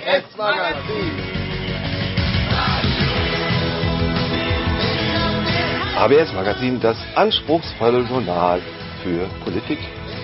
ABS Magazin. ABS Magazin, das anspruchsvolle Journal für Politik.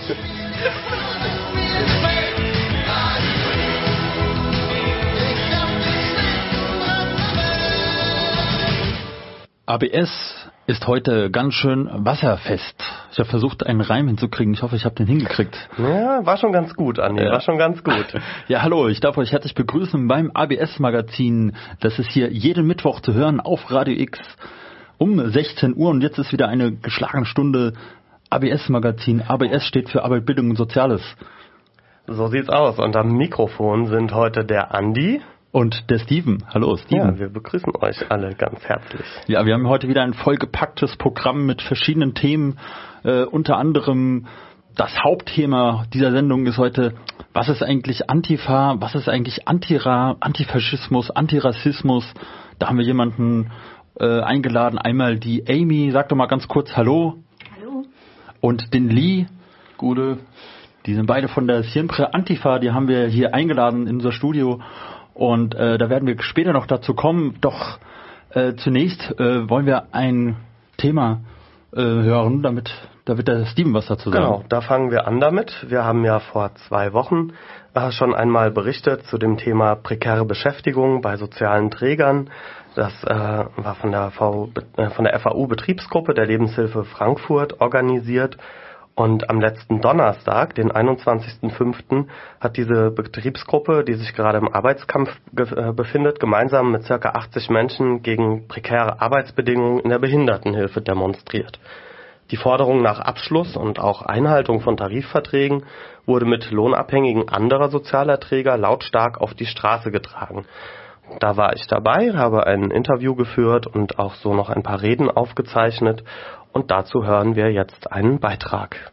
ABS ist heute ganz schön wasserfest. Ich habe versucht, einen Reim hinzukriegen. Ich hoffe, ich habe den hingekriegt. Ja, war schon ganz gut, Andi. War schon ganz gut. Ja, hallo. Ich darf euch herzlich begrüßen beim ABS-Magazin. Das ist hier jeden Mittwoch zu hören auf Radio X um 16 Uhr. Und jetzt ist wieder eine geschlagene Stunde ABS-Magazin. ABS steht für Arbeit, Bildung und Soziales. So sieht's aus. Und am Mikrofon sind heute der Andi und der Steven. Hallo Steven. Ja, wir begrüßen euch alle ganz herzlich. Ja, wir haben heute wieder ein vollgepacktes Programm mit verschiedenen Themen. Unter anderem das Hauptthema dieser Sendung ist heute, was ist eigentlich Antifa, was ist eigentlich Antifaschismus, Antirassismus. Da haben wir jemanden eingeladen. Einmal die Amy, sag doch mal ganz kurz Hallo. Hallo. Und den Lee. Gute. Die sind beide von der Siempre Antifa, die haben wir hier eingeladen in unser Studio. Und da werden wir später noch dazu kommen. Doch zunächst wollen wir ein Thema hören, damit da wird der Steven was dazu sagen. Genau, da fangen wir an damit. Wir haben ja vor 2 Wochen schon einmal berichtet zu dem Thema prekäre Beschäftigung bei sozialen Trägern. Das war von der FAU-Betriebsgruppe der Lebenshilfe Frankfurt organisiert. Und am letzten Donnerstag, den 21.05., hat diese Betriebsgruppe, die sich gerade im Arbeitskampf befindet, gemeinsam mit ca. 80 Menschen gegen prekäre Arbeitsbedingungen in der Behindertenhilfe demonstriert. Die Forderung nach Abschluss und auch Einhaltung von Tarifverträgen wurde mit Lohnabhängigen anderer sozialer Träger lautstark auf die Straße getragen. Da war ich dabei, habe ein Interview geführt und auch so noch ein paar Reden aufgezeichnet. Und dazu hören wir jetzt einen Beitrag.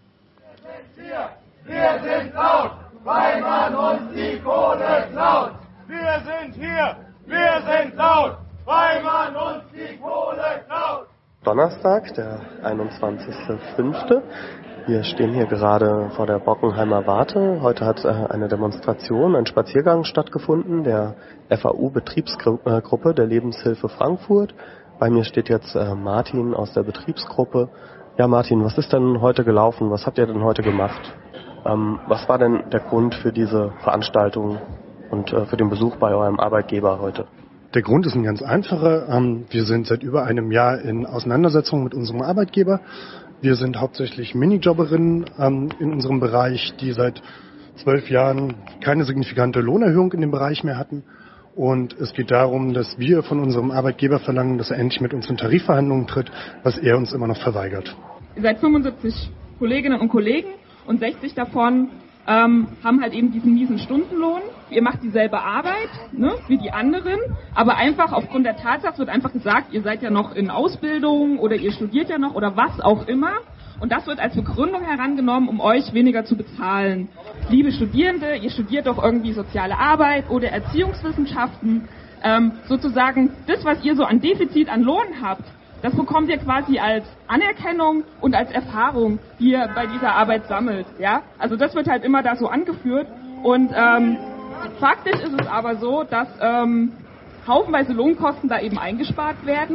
Wir sind laut, weil man uns die Kohle klaut. Wir sind hier, wir sind laut, weil man uns die Kohle klaut. Donnerstag, der 21.05. Wir stehen hier gerade vor der Bockenheimer Warte. Heute hat eine Demonstration, ein Spaziergang stattgefunden, der FAU-Betriebsgruppe der Lebenshilfe Frankfurt. Bei mir steht jetzt Martin aus der Betriebsgruppe. Ja, Martin, was ist denn heute gelaufen? Was habt ihr denn heute gemacht? Was war denn der Grund für diese Veranstaltung und für den Besuch bei eurem Arbeitgeber heute? Der Grund ist ein ganz einfacher. Wir sind seit über einem Jahr in Auseinandersetzung mit unserem Arbeitgeber. Wir sind hauptsächlich Minijobberinnen in unserem Bereich, die seit 12 Jahren keine signifikante Lohnerhöhung in dem Bereich mehr hatten. Und es geht darum, dass wir von unserem Arbeitgeber verlangen, dass er endlich mit uns in Tarifverhandlungen tritt, was er uns immer noch verweigert. Ihr seid 75 Kolleginnen und Kollegen und 60 davon haben halt eben diesen miesen Stundenlohn. Ihr macht dieselbe Arbeit, ne, wie die anderen, aber einfach aufgrund der Tatsache wird einfach gesagt, ihr seid ja noch in Ausbildung oder ihr studiert ja noch oder was auch immer. Und das wird als Begründung herangenommen, um euch weniger zu bezahlen. Liebe Studierende, ihr studiert doch irgendwie soziale Arbeit oder Erziehungswissenschaften. Sozusagen das, was ihr so an Defizit an Lohn habt, das bekommt ihr quasi als Anerkennung und als Erfahrung, die ihr bei dieser Arbeit sammelt. Ja? Also das wird halt immer da so angeführt. Und faktisch ist es aber so, dass haufenweise Lohnkosten da eben eingespart werden.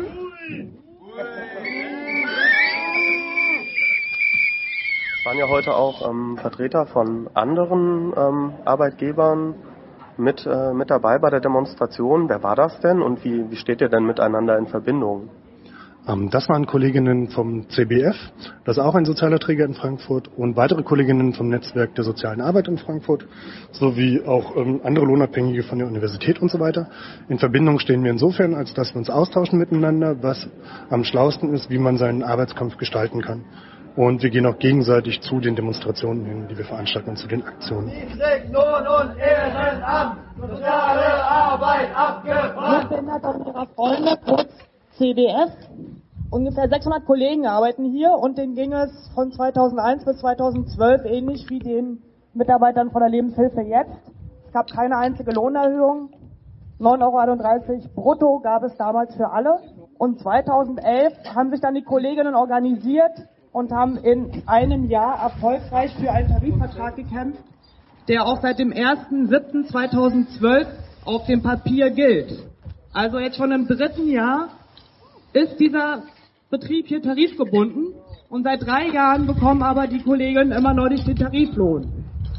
Es waren ja heute auch Vertreter von anderen Arbeitgebern mit dabei bei der Demonstration. Wer war das denn und wie steht ihr denn miteinander in Verbindung? Das waren Kolleginnen vom CBF, das ist auch ein sozialer Träger in Frankfurt, und weitere Kolleginnen vom Netzwerk der sozialen Arbeit in Frankfurt, sowie auch andere Lohnabhängige von der Universität und so weiter. In Verbindung stehen wir insofern, als dass wir uns austauschen miteinander, was am schlausten ist, wie man seinen Arbeitskampf gestalten kann. Und wir gehen auch gegenseitig zu den Demonstrationen hin, die wir veranstalten, und zu den Aktionen. Lohn und Ehrenamt, soziale Arbeit abgebrannt. Ich bin Daniela Freunde, kurz CBF. Ungefähr 600 Kollegen arbeiten hier und denen ging es von 2001 bis 2012 ähnlich wie den Mitarbeitern von der Lebenshilfe jetzt. Es gab keine einzige Lohnerhöhung. 9,31 € brutto gab es damals für alle. Und 2011 haben sich dann die Kolleginnen organisiert und haben in einem Jahr erfolgreich für einen Tarifvertrag gekämpft, der auch seit dem 1.7.2012 auf dem Papier gilt. Also jetzt schon im 3. Jahr ist dieser Betrieb hier tarifgebunden und seit 3 Jahren bekommen aber die Kolleginnen immer noch nicht den Tariflohn.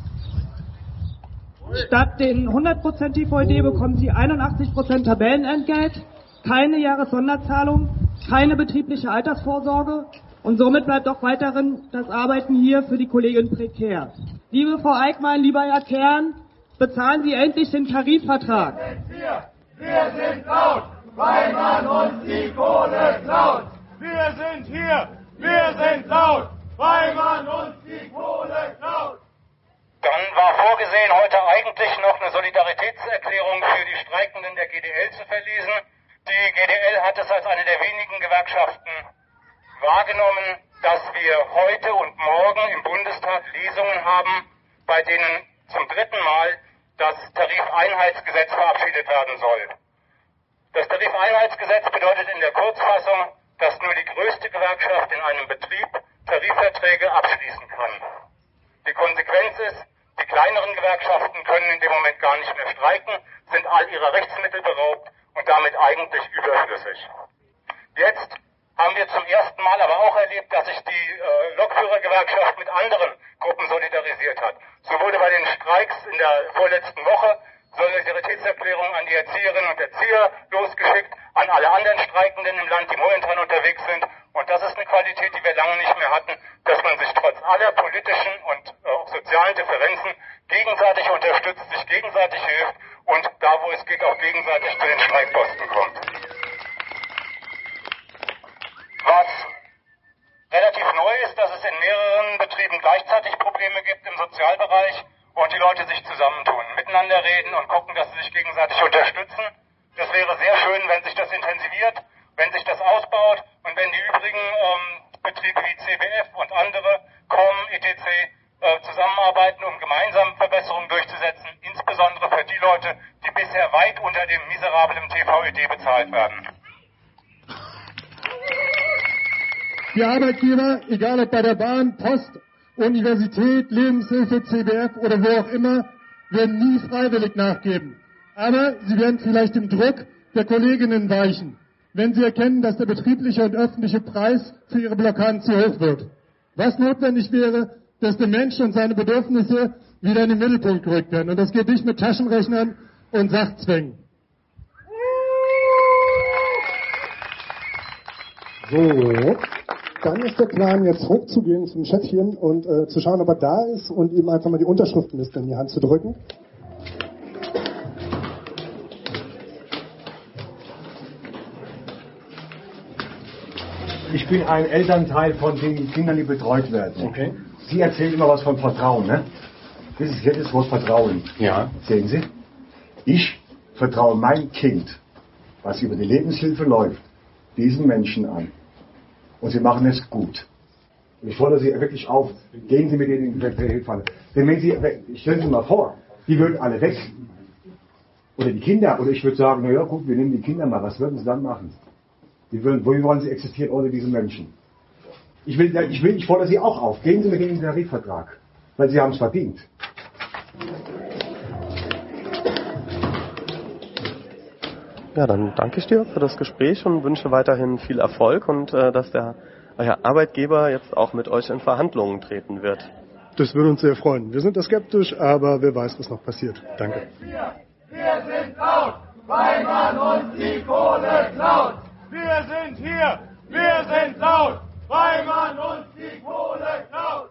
Statt den 100% TVED bekommen sie 81% Tabellenentgelt, keine Jahressonderzahlung, keine betriebliche Altersvorsorge und somit bleibt auch weiterhin das Arbeiten hier für die Kolleginnen prekär. Liebe Frau Eickmann, lieber Herr Kern, bezahlen Sie endlich den Tarifvertrag. Wir sind laut, weil man uns die Kohle klaut. Wir sind hier, wir sind laut, weil man uns die Kohle klaut. Dann war vorgesehen, heute eigentlich noch eine Solidaritätserklärung für die Streikenden der GDL zu verlesen. Die GDL hat es als eine der wenigen Gewerkschaften wahrgenommen, dass wir heute und morgen im Bundestag Lesungen haben, bei denen zum 3. Mal das Tarifeinheitsgesetz verabschiedet werden soll. Das Tarifeinheitsgesetz bedeutet in der Kurzfassung, dass nur die größte Gewerkschaft in einem Betrieb Tarifverträge abschließen kann. Die Konsequenz ist, die kleineren Gewerkschaften können in dem Moment gar nicht mehr streiken, sind all ihrer Rechtsmittel beraubt und damit eigentlich überflüssig. Jetzt haben wir zum ersten Mal aber auch erlebt, dass sich die Lokführergewerkschaft mit anderen Gruppen solidarisiert hat. So wurde bei den Streiks in der vorletzten Woche Solidaritätserklärung an die Erzieherinnen und Erzieher losgeschickt, an alle anderen Streikenden im Land, die momentan unterwegs sind. Und das ist eine Qualität, die wir lange nicht mehr hatten, dass man sich trotz aller politischen und auch sozialen Differenzen gegenseitig unterstützt, sich gegenseitig hilft und da, wo es geht, auch gegenseitig zu den Streikposten kommt. Was relativ neu ist, dass es in mehreren Betrieben gleichzeitig Probleme gibt im Sozialbereich und die Leute sich zusammentun, miteinander reden und gucken, dass sie sich gegenseitig unterstützen. Das wäre sehr schön, wenn sich das intensiviert, wenn sich das ausbaut und wenn die übrigen Betriebe wie CBF und andere, COM, etc. Zusammenarbeiten, um gemeinsam Verbesserungen durchzusetzen, insbesondere für die Leute, die bisher weit unter dem miserablen TVED bezahlt werden. Die Arbeitgeber, egal ob bei der Bahn, Post, Universität, Lebenshilfe, CBF oder wo auch immer, werden nie freiwillig nachgeben. Aber sie werden vielleicht dem Druck der Kolleginnen weichen, wenn sie erkennen, dass der betriebliche und öffentliche Preis für ihre Blockaden zu hoch wird. Was notwendig wäre, dass der Mensch und seine Bedürfnisse wieder in den Mittelpunkt gerückt werden. Und das geht nicht mit Taschenrechnern und Sachzwängen. So, dann ist der Plan, jetzt hochzugehen zum Chefchen und zu schauen, ob er da ist und ihm einfach mal die Unterschriftenliste in die Hand zu drücken. Ich bin ein Elternteil von den Kindern, die betreut werden. Okay. Sie erzählen immer was von Vertrauen, ne? Das ist jetzt das Wort Vertrauen. Ja. Sehen Sie? Ich vertraue mein Kind, was über die Lebenshilfe läuft, diesen Menschen an. Und sie machen es gut. Und ich fordere Sie wirklich auf, gehen Sie mit denen in die Hilfe. Denn wenn Sie, stellen Sie mal vor, die würden alle weg. Oder die Kinder, oder ich würde sagen, na ja gut, wir nehmen die Kinder mal, was würden Sie dann machen? Wie wollen Sie existieren ohne diese Menschen? Ich fordere Sie auch auf, gehen Sie mit denen in den Tarifvertrag, weil Sie haben es verdient. Ja, dann danke ich dir für das Gespräch und wünsche weiterhin viel Erfolg und dass euer Arbeitgeber jetzt auch mit euch in Verhandlungen treten wird. Das würde uns sehr freuen. Wir sind da skeptisch, aber wer weiß, was noch passiert. Danke. Wir sind laut, weil man uns die Kohle klaut. Wir sind hier, wir sind laut, weil man uns die Kohle klaut.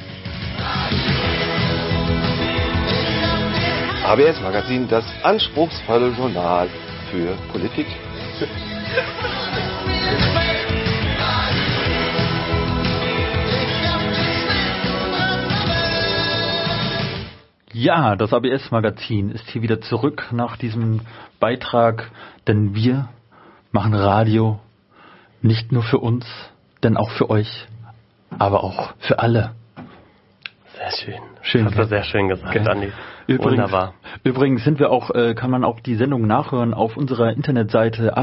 ABS Magazin, das anspruchsvolle Journal für Politik. Ja, das ABS-Magazin ist hier wieder zurück nach diesem Beitrag, denn wir machen Radio nicht nur für uns, denn auch für euch, aber auch für alle. Sehr schön. Schön. Hast du sehr schön gesagt, Okay. Andi. Wunderbar. Übrigens sind wir auch, kann man auch die Sendung nachhören auf unserer Internetseite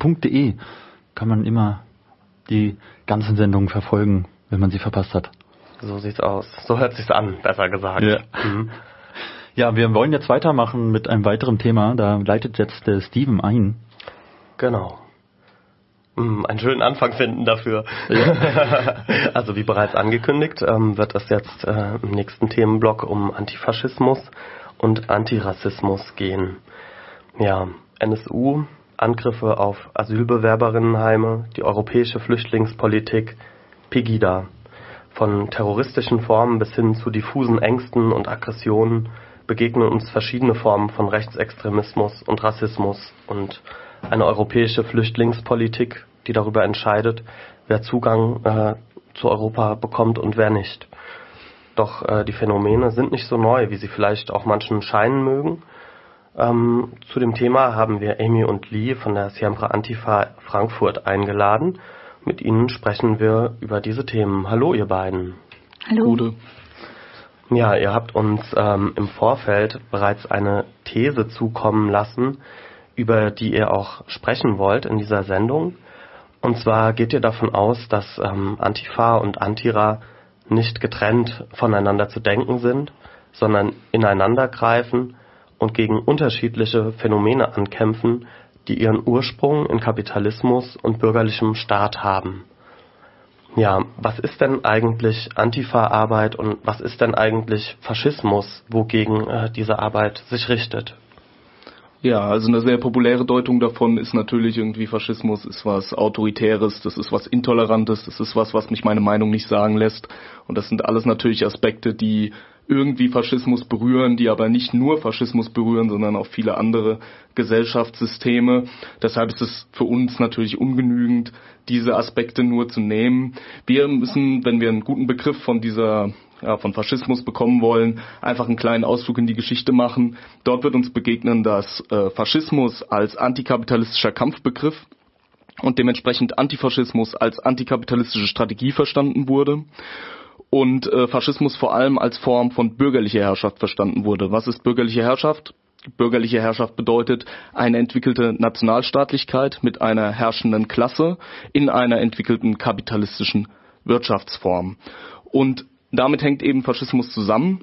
absmagazin.de. Kann man immer die ganzen Sendungen verfolgen, wenn man sie verpasst hat. So sieht's aus. So hört sich's an, besser gesagt. Ja. Ja, wir wollen jetzt weitermachen mit einem weiteren Thema. Da leitet jetzt der Steven ein. Genau. Einen schönen Anfang finden dafür. Ja. Also wie bereits angekündigt, wird es jetzt im nächsten Themenblock um Antifaschismus und Antirassismus gehen. Ja, NSU, Angriffe auf Asylbewerberinnenheime, die europäische Flüchtlingspolitik, Pegida. Von terroristischen Formen bis hin zu diffusen Ängsten und Aggressionen begegnen uns verschiedene Formen von Rechtsextremismus und Rassismus und eine europäische Flüchtlingspolitik, die darüber entscheidet, wer Zugang zu Europa bekommt und wer nicht. Doch die Phänomene sind nicht so neu, wie sie vielleicht auch manchen scheinen mögen. Zu dem Thema haben wir Amy und Lee von der Siempre Antifa Frankfurt eingeladen. Mit ihnen sprechen wir über diese Themen. Hallo ihr beiden. Hallo. Gute. Ja, ihr habt uns im Vorfeld bereits eine These zukommen lassen, über die ihr auch sprechen wollt in dieser Sendung. Und zwar geht ihr davon aus, dass Antifa und Antira nicht getrennt voneinander zu denken sind, sondern ineinander greifen und gegen unterschiedliche Phänomene ankämpfen, die ihren Ursprung in Kapitalismus und bürgerlichem Staat haben. Ja, was ist denn eigentlich Antifa-Arbeit und was ist denn eigentlich Faschismus, wogegen diese Arbeit sich richtet? Ja, also eine sehr populäre Deutung davon ist natürlich irgendwie, Faschismus ist was Autoritäres, das ist was Intolerantes, das ist was mich meine Meinung nicht sagen lässt. Und das sind alles natürlich Aspekte, die irgendwie Faschismus berühren, die aber nicht nur Faschismus berühren, sondern auch viele andere Gesellschaftssysteme. Deshalb ist es für uns natürlich ungenügend, diese Aspekte nur zu nehmen. Wir müssen, wenn wir einen guten Begriff von von Faschismus bekommen wollen, einfach einen kleinen Ausflug in die Geschichte machen. Dort wird uns begegnen, dass Faschismus als antikapitalistischer Kampfbegriff und dementsprechend Antifaschismus als antikapitalistische Strategie verstanden wurde und Faschismus vor allem als Form von bürgerlicher Herrschaft verstanden wurde. Was ist bürgerliche Herrschaft? Bürgerliche Herrschaft bedeutet eine entwickelte Nationalstaatlichkeit mit einer herrschenden Klasse in einer entwickelten kapitalistischen Wirtschaftsform. Und damit hängt eben Faschismus zusammen.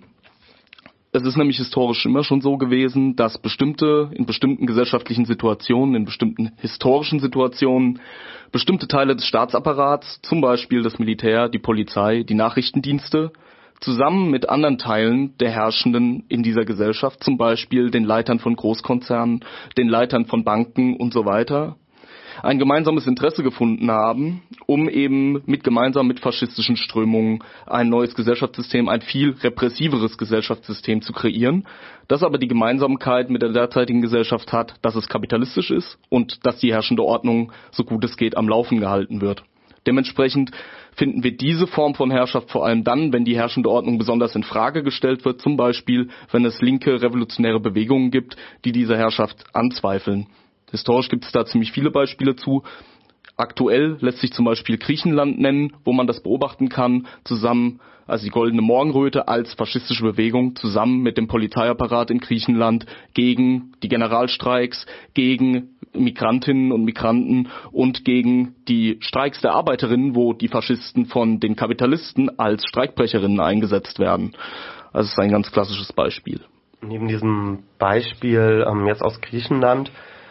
Es ist nämlich historisch immer schon so gewesen, dass in bestimmten gesellschaftlichen Situationen, in bestimmten historischen Situationen, bestimmte Teile des Staatsapparats, zum Beispiel das Militär, die Polizei, die Nachrichtendienste, zusammen mit anderen Teilen der Herrschenden in dieser Gesellschaft, zum Beispiel den Leitern von Großkonzernen, den Leitern von Banken und so weiter, ein gemeinsames Interesse gefunden haben, um eben gemeinsam mit faschistischen Strömungen ein neues Gesellschaftssystem, ein viel repressiveres Gesellschaftssystem zu kreieren, das aber die Gemeinsamkeit mit der derzeitigen Gesellschaft hat, dass es kapitalistisch ist und dass die herrschende Ordnung, so gut es geht, am Laufen gehalten wird. Dementsprechend finden wir diese Form von Herrschaft vor allem dann, wenn die herrschende Ordnung besonders in Frage gestellt wird, zum Beispiel, wenn es linke revolutionäre Bewegungen gibt, die diese Herrschaft anzweifeln. Historisch gibt es da ziemlich viele Beispiele zu. Aktuell lässt sich zum Beispiel Griechenland nennen, wo man das beobachten kann, also die Goldene Morgenröte als faschistische Bewegung zusammen mit dem Polizeiapparat in Griechenland gegen die Generalstreiks, gegen Migrantinnen und Migranten und gegen die Streiks der Arbeiterinnen, wo die Faschisten von den Kapitalisten als Streikbrecherinnen eingesetzt werden. Also es ist ein ganz klassisches Beispiel. Neben diesem Beispiel jetzt aus Griechenland,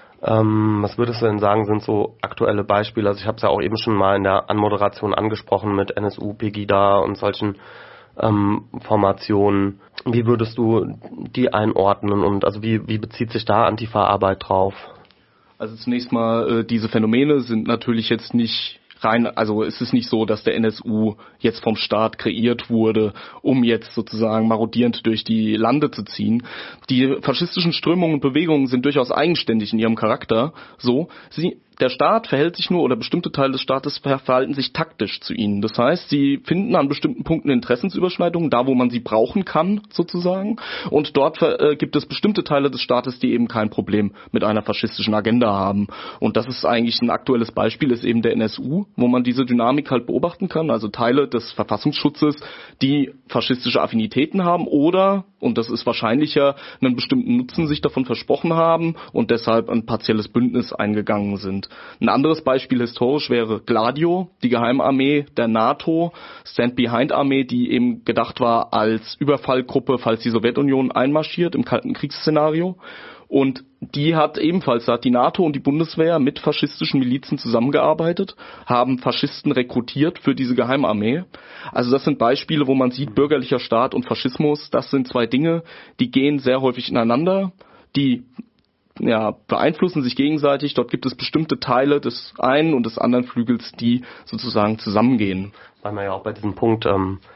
was würdest du denn sagen, sind so aktuelle Beispiele? Also ich habe es ja auch eben schon mal in der Anmoderation angesprochen mit NSU, Pegida und solchen Formationen. Wie würdest du die einordnen und also wie bezieht sich da Antifa-Arbeit drauf? Also zunächst mal, diese Phänomene sind natürlich jetzt nicht also es ist nicht so, dass der NSU jetzt vom Staat kreiert wurde, um jetzt sozusagen marodierend durch die Lande zu ziehen. Die faschistischen Strömungen und Bewegungen sind durchaus eigenständig in ihrem Charakter. Der Staat verhält sich nur, oder bestimmte Teile des Staates verhalten sich taktisch zu ihnen. Das heißt, sie finden an bestimmten Punkten Interessensüberschneidungen, da wo man sie brauchen kann, sozusagen. Und dort gibt es bestimmte Teile des Staates, die eben kein Problem mit einer faschistischen Agenda haben. Und das ist eigentlich ein aktuelles Beispiel, ist eben der NSU, wo man diese Dynamik halt beobachten kann, also Teile des Verfassungsschutzes, die faschistische Affinitäten haben oder, und das ist wahrscheinlicher, einen bestimmten Nutzen sich davon versprochen haben und deshalb ein partielles Bündnis eingegangen sind. sind. Ein anderes Beispiel historisch wäre Gladio, die Geheimarmee der NATO, Stand-Behind-Armee, die eben gedacht war als Überfallgruppe, falls die Sowjetunion einmarschiert im Kalten Kriegsszenario. Und die hat ebenfalls, da hat die NATO und die Bundeswehr mit faschistischen Milizen zusammengearbeitet, haben Faschisten rekrutiert für diese Geheimarmee. Also das sind Beispiele, wo man sieht, bürgerlicher Staat und Faschismus, das sind zwei Dinge, die gehen sehr häufig ineinander, die beeinflussen sich gegenseitig. Dort gibt es bestimmte Teile des einen und des anderen Flügels, die sozusagen zusammengehen. Weil man ja auch bei diesem Punkt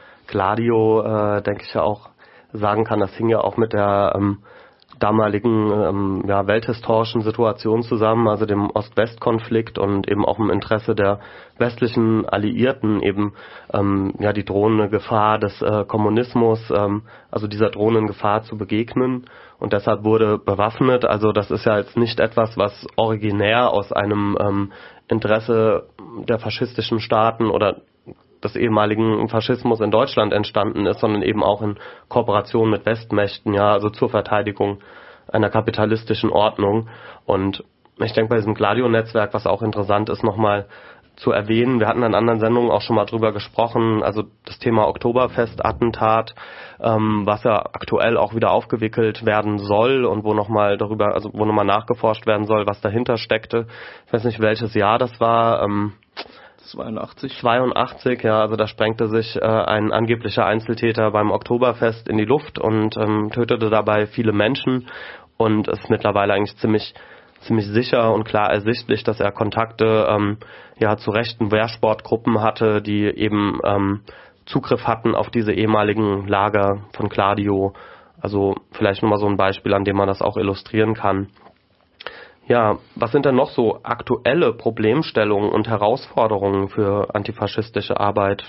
Gladio, denke ich ja auch, sagen kann, das hing ja auch mit der damaligen welthistorischen Situation zusammen, also dem Ost-West-Konflikt und eben auch im Interesse der westlichen Alliierten eben die drohende Gefahr des Kommunismus, also dieser drohenden Gefahr zu begegnen, und deshalb wurde bewaffnet. Also das ist ja jetzt nicht etwas, was originär aus einem Interesse der faschistischen Staaten oder des ehemaligen Faschismus in Deutschland entstanden ist, sondern eben auch in Kooperation mit Westmächten, also zur Verteidigung einer kapitalistischen Ordnung. Und ich denke, bei diesem Gladio-Netzwerk, was auch interessant ist, nochmal zu erwähnen, wir hatten in anderen Sendungen auch schon mal drüber gesprochen, also das Thema Oktoberfest-Attentat, was ja aktuell auch wieder aufgewickelt werden soll und wo nochmal nachgeforscht werden soll, was dahinter steckte. Ich weiß nicht, welches Jahr das war, 82, also da sprengte sich ein angeblicher Einzeltäter beim Oktoberfest in die Luft und tötete dabei viele Menschen, und es ist mittlerweile eigentlich ziemlich sicher und klar ersichtlich, dass er Kontakte zu rechten Wehrsportgruppen hatte, die eben Zugriff hatten auf diese ehemaligen Lager von Gladio. Also vielleicht nochmal so ein Beispiel, an dem man das auch illustrieren kann. Ja, was sind denn noch so aktuelle Problemstellungen und Herausforderungen für antifaschistische Arbeit?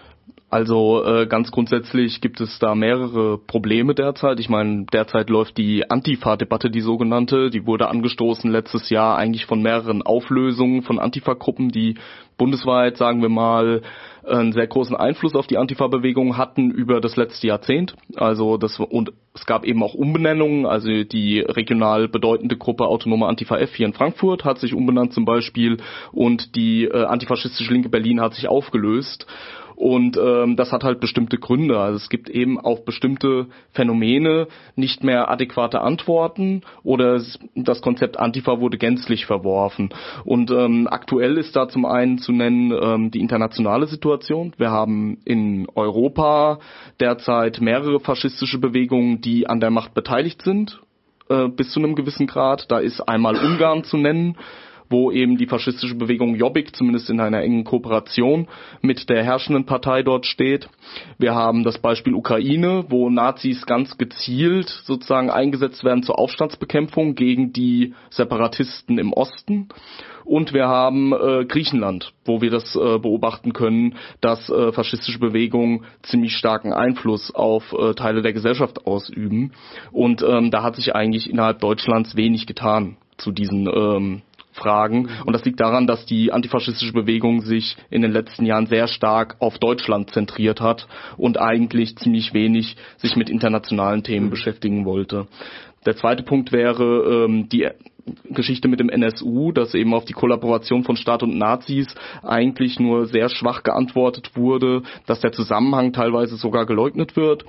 Also ganz grundsätzlich gibt es da mehrere Probleme derzeit. Ich meine, derzeit läuft die Antifa-Debatte, die sogenannte. Die wurde angestoßen letztes Jahr eigentlich von mehreren Auflösungen von Antifa-Gruppen, die bundesweit, sagen wir mal, einen sehr großen Einfluss auf die Antifa-Bewegung hatten über das letzte Jahrzehnt. Und es gab eben auch Umbenennungen. Also die regional bedeutende Gruppe Autonome Antifa F hier in Frankfurt hat sich umbenannt zum Beispiel, und die antifaschistische Linke Berlin hat sich aufgelöst. Und das hat halt bestimmte Gründe. Also es gibt eben auf bestimmte Phänomene nicht mehr adäquate Antworten, oder das Konzept Antifa wurde gänzlich verworfen. Und aktuell ist da zum einen zu nennen die internationale Situation. Wir haben in Europa derzeit mehrere faschistische Bewegungen, die an der Macht beteiligt sind, bis zu einem gewissen Grad. Da ist einmal Ungarn zu nennen, wo eben die faschistische Bewegung Jobbik zumindest in einer engen Kooperation mit der herrschenden Partei dort steht. Wir haben das Beispiel Ukraine, wo Nazis ganz gezielt sozusagen eingesetzt werden zur Aufstandsbekämpfung gegen die Separatisten im Osten. Und wir haben Griechenland, wo wir das beobachten können, dass faschistische Bewegungen ziemlich starken Einfluss auf Teile der Gesellschaft ausüben. Und da hat sich eigentlich innerhalb Deutschlands wenig getan zu diesen Fragen. Und das liegt daran, dass die antifaschistische Bewegung sich in den letzten Jahren sehr stark auf Deutschland zentriert hat und eigentlich ziemlich wenig sich mit internationalen Themen beschäftigen wollte. Der zweite Punkt wäre die Geschichte mit dem NSU, dass eben auf die Kollaboration von Staat und Nazis eigentlich nur sehr schwach geantwortet wurde, dass der Zusammenhang teilweise sogar geleugnet wird,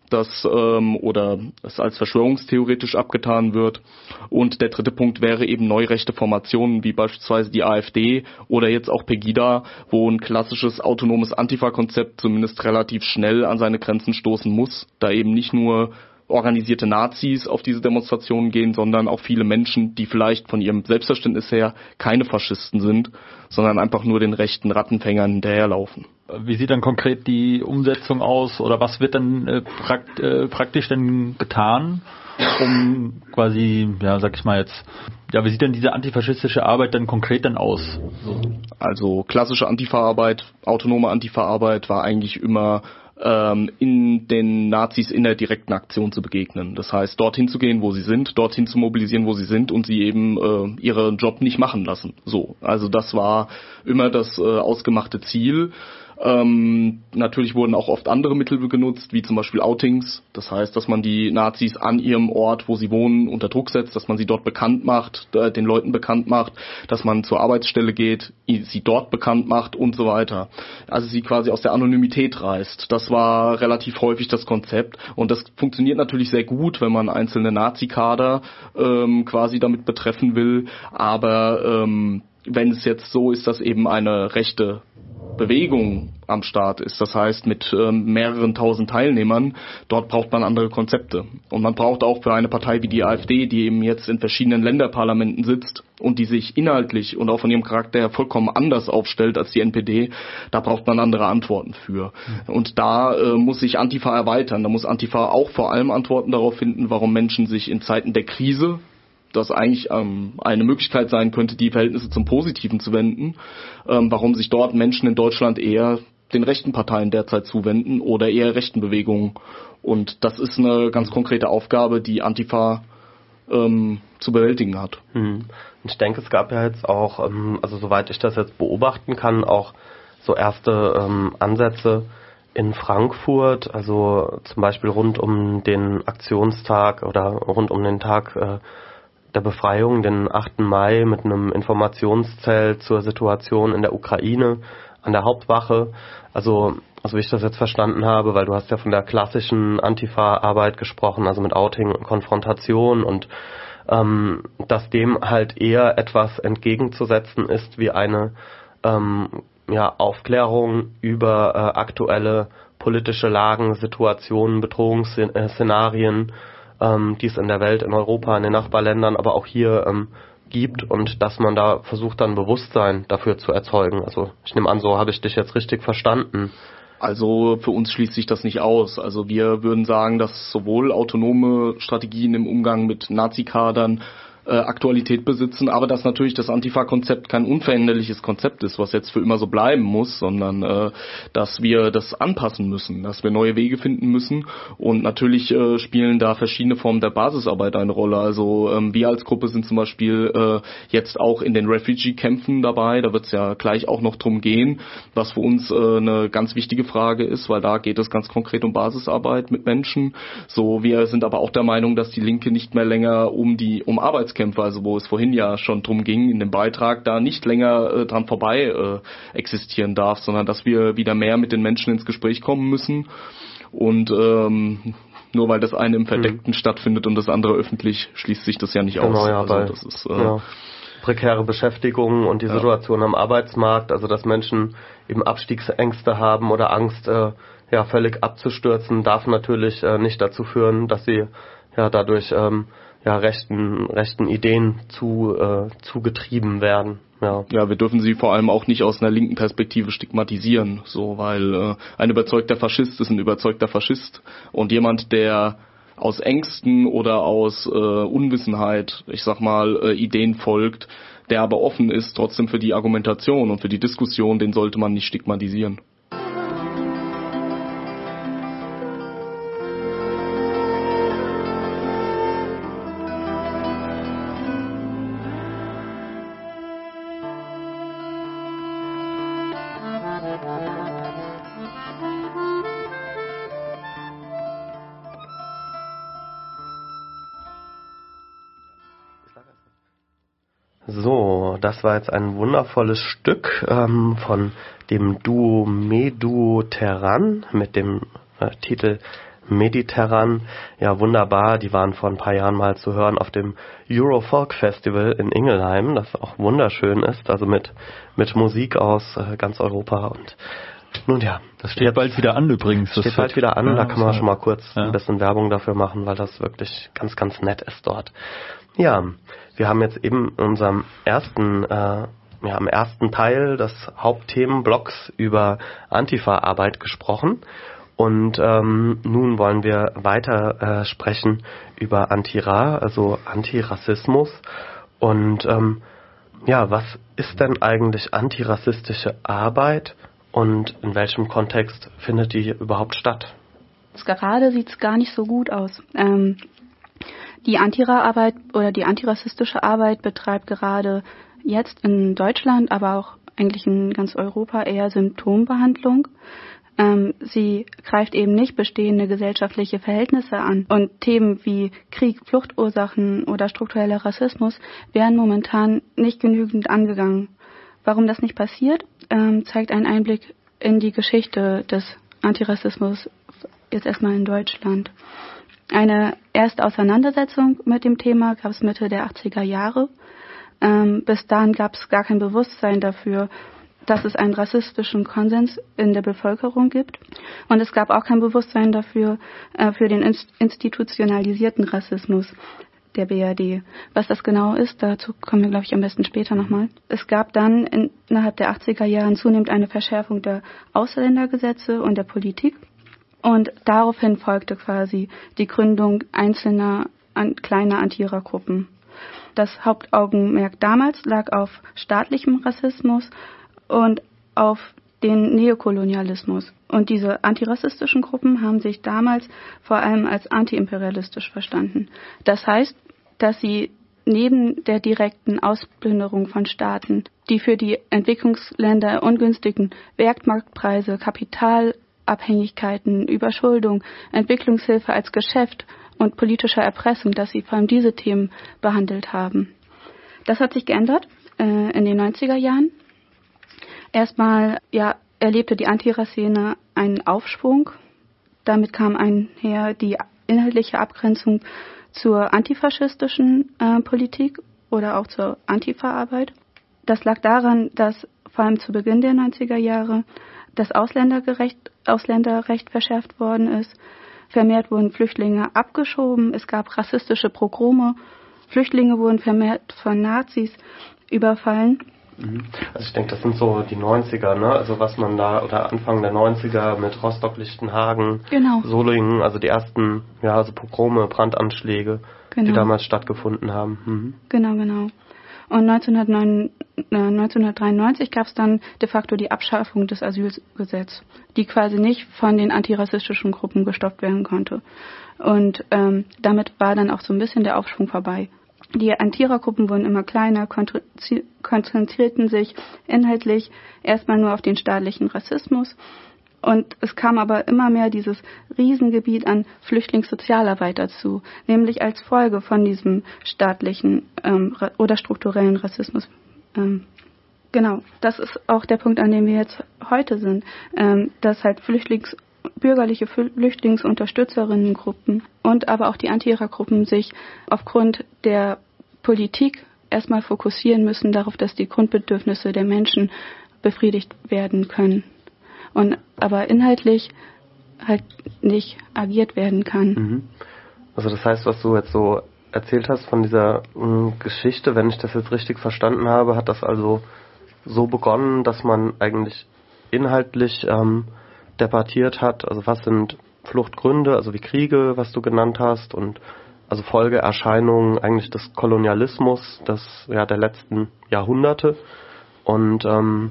oder es als verschwörungstheoretisch abgetan wird. Und der dritte Punkt wäre eben neurechte Formationen wie beispielsweise die AfD oder jetzt auch Pegida, wo ein klassisches autonomes Antifa-Konzept zumindest relativ schnell an seine Grenzen stoßen muss, da eben nicht nur organisierte Nazis auf diese Demonstrationen gehen, sondern auch viele Menschen, die vielleicht von ihrem Selbstverständnis her keine Faschisten sind, sondern einfach nur den rechten Rattenfängern hinterherlaufen. Wie sieht dann konkret die Umsetzung aus, oder was wird dann praktisch denn getan, um quasi, wie sieht denn diese antifaschistische Arbeit dann konkret dann aus? Also klassische Antifa-Arbeit, autonome Antifa-Arbeit war eigentlich immer in den Nazis in der direkten Aktion zu begegnen. Das heißt, dorthin zu gehen, wo sie sind, dorthin zu mobilisieren, wo sie sind, und sie eben ihren Job nicht machen lassen. So, also das war immer das ausgemachte Ziel. Natürlich wurden auch oft andere Mittel genutzt, wie zum Beispiel Outings. Das heißt, dass man die Nazis an ihrem Ort, wo sie wohnen, unter Druck setzt, dass man sie dort bekannt macht, den Leuten bekannt macht, dass man zur Arbeitsstelle geht, sie dort bekannt macht und so weiter. Also sie quasi aus der Anonymität reißt. Das war relativ häufig das Konzept und das funktioniert natürlich sehr gut, wenn man einzelne Nazi-Kader quasi damit betreffen will. Aber wenn es jetzt so ist, dass eben eine rechte Bewegung am Start ist, das heißt mit mehreren tausend Teilnehmern, dort braucht man andere Konzepte. Und man braucht auch für eine Partei wie die AfD, die eben jetzt in verschiedenen Länderparlamenten sitzt und die sich inhaltlich und auch von ihrem Charakter her vollkommen anders aufstellt als die NPD, da braucht man andere Antworten für. Und da muss sich Antifa erweitern. Da muss Antifa auch vor allem Antworten darauf finden, warum Menschen sich in Zeiten der Krise, das eigentlich eine Möglichkeit sein könnte, die Verhältnisse zum Positiven zu wenden, warum sich dort Menschen in Deutschland eher den rechten Parteien derzeit zuwenden oder eher rechten Bewegungen. Und das ist eine ganz konkrete Aufgabe, die Antifa zu bewältigen hat. Und ich denke, es gab ja jetzt auch, also soweit ich das jetzt beobachten kann, auch so erste Ansätze in Frankfurt, also zum Beispiel rund um den Aktionstag oder rund um den Tag der Befreiung, den 8. Mai, mit einem Informationszelt zur Situation in der Ukraine an der Hauptwache. Also wie ich das jetzt verstanden habe, weil du hast ja von der klassischen Antifa-Arbeit gesprochen, also mit Outing und Konfrontation und dass dem halt eher etwas entgegenzusetzen ist wie eine Aufklärung über aktuelle politische Lagen, Situationen, Bedrohungsszenarien, die es in der Welt, in Europa, in den Nachbarländern, aber auch hier gibt und dass man da versucht, dann Bewusstsein dafür zu erzeugen. Also ich nehme an, so habe ich dich jetzt richtig verstanden. Also für uns schließt sich das nicht aus. Also wir würden sagen, dass sowohl autonome Strategien im Umgang mit Nazi-Kadern Aktualität besitzen, aber dass natürlich das Antifa-Konzept kein unveränderliches Konzept ist, was jetzt für immer so bleiben muss, sondern dass wir das anpassen müssen, dass wir neue Wege finden müssen und natürlich spielen da verschiedene Formen der Basisarbeit eine Rolle. Also wir als Gruppe sind zum Beispiel jetzt auch in den Refugee-Kämpfen dabei, da wird es ja gleich auch noch drum gehen, was für uns eine ganz wichtige Frage ist, weil da geht es ganz konkret um Basisarbeit mit Menschen. So, wir sind aber auch der Meinung, dass die Linke nicht mehr länger um Arbeitskämpfe, also wo es vorhin ja schon drum ging, in dem Beitrag da nicht länger dran vorbei existieren darf, sondern dass wir wieder mehr mit den Menschen ins Gespräch kommen müssen und nur weil das eine im Verdeckten stattfindet und das andere öffentlich, schließt sich das ja nicht aus. Ja, also das ist prekäre Beschäftigung und die Situation am Arbeitsmarkt, also dass Menschen eben Abstiegsängste haben oder Angst, völlig abzustürzen, darf natürlich nicht dazu führen, dass sie dadurch rechten Ideen zugetrieben werden. Ja, wir dürfen sie vor allem auch nicht aus einer linken Perspektive stigmatisieren, so, weil ein überzeugter Faschist ist ein überzeugter Faschist und jemand, der aus Ängsten oder aus Unwissenheit, ich sag mal, Ideen folgt, der aber offen ist trotzdem für die Argumentation und für die Diskussion, den sollte man nicht stigmatisieren. So, das war jetzt ein wundervolles Stück von dem Duo Mediterran mit dem Titel Mediterran. Ja, wunderbar. Die waren vor ein paar Jahren mal zu hören auf dem Eurofolk Festival in Ingelheim, das auch wunderschön ist, also mit Musik aus ganz Europa. Und nun ja, das steht bald wieder an übrigens. Steht bald wieder an, da kann man schon mal kurz ein bisschen Werbung dafür machen, weil das wirklich ganz, ganz nett ist dort. Ja, wir haben jetzt eben in unserem ersten Teil des Hauptthemenblocks über Antifa-Arbeit gesprochen und nun wollen wir weiter sprechen über Antira, also Antirassismus und was ist denn eigentlich antirassistische Arbeit und in welchem Kontext findet die überhaupt statt? Gerade sieht es gar nicht so gut aus. Die Antira-Arbeit oder die antirassistische Arbeit betreibt gerade jetzt in Deutschland, aber auch eigentlich in ganz Europa eher Symptombehandlung. Sie greift eben nicht bestehende gesellschaftliche Verhältnisse an. Und Themen wie Krieg, Fluchtursachen oder struktureller Rassismus werden momentan nicht genügend angegangen. Warum das nicht passiert, zeigt ein Einblick in die Geschichte des Antirassismus jetzt erstmal in Deutschland. Eine erste Auseinandersetzung mit dem Thema gab es Mitte der 80er Jahre. Bis dahin gab es gar kein Bewusstsein dafür, dass es einen rassistischen Konsens in der Bevölkerung gibt. Und es gab auch kein Bewusstsein dafür, für den institutionalisierten Rassismus der BRD. Was das genau ist, dazu kommen wir, glaube ich, am besten später nochmal. Es gab dann innerhalb der 80er Jahren zunehmend eine Verschärfung der Ausländergesetze und der Politik. Und daraufhin folgte quasi die Gründung einzelner kleiner Antira-Gruppen. Das Hauptaugenmerk damals lag auf staatlichem Rassismus und auf den Neokolonialismus. Und diese antirassistischen Gruppen haben sich damals vor allem als antiimperialistisch verstanden. Das heißt, dass sie neben der direkten Ausplünderung von Staaten, die für die Entwicklungsländer ungünstigen Wertmarktpreise, Kapitalabhängigkeiten, Überschuldung, Entwicklungshilfe als Geschäft und politischer Erpressung, dass sie vor allem diese Themen behandelt haben. Das hat sich geändert in den 90er Jahren. Erstmal erlebte die Antira-Szene einen Aufschwung. Damit kam einher die inhaltliche Abgrenzung zur antifaschistischen Politik oder auch zur Antifa-Arbeit. Das lag daran, dass vor allem zu Beginn der 90er Jahre das Ausländerrecht verschärft worden ist. Vermehrt wurden Flüchtlinge abgeschoben, es gab rassistische Pogrome, Flüchtlinge wurden vermehrt von Nazis überfallen. Also ich denke, das sind so die 90er, ne? Also was man da, oder Anfang der 90er mit Rostock-Lichtenhagen, genau. Solingen, also die ersten, also Pogrome, Brandanschläge, die damals stattgefunden haben. Genau. Und 1993 gab es dann de facto die Abschaffung des Asylgesetzes, die quasi nicht von den antirassistischen Gruppen gestoppt werden konnte. Und damit war dann auch so ein bisschen der Aufschwung vorbei. Die Antira-Gruppen wurden immer kleiner, konzentrierten sich inhaltlich erstmal nur auf den staatlichen Rassismus. Und es kam aber immer mehr dieses Riesengebiet an Flüchtlingssozialarbeit dazu, nämlich als Folge von diesem staatlichen oder strukturellen Rassismus. Genau, das ist auch der Punkt, an dem wir jetzt heute sind, dass halt bürgerliche Flüchtlingsunterstützerinnengruppen und aber auch die Antira-Gruppen sich aufgrund der Politik erstmal fokussieren müssen darauf, dass die Grundbedürfnisse der Menschen befriedigt werden können. Und aber inhaltlich halt nicht agiert werden kann. Also das heißt, was du jetzt so erzählt hast von dieser Geschichte, wenn ich das jetzt richtig verstanden habe, hat das also so begonnen, dass man eigentlich inhaltlich debattiert hat, also was sind Fluchtgründe, also wie Kriege, was du genannt hast, und also Folgeerscheinungen eigentlich des Kolonialismus der letzten Jahrhunderte, und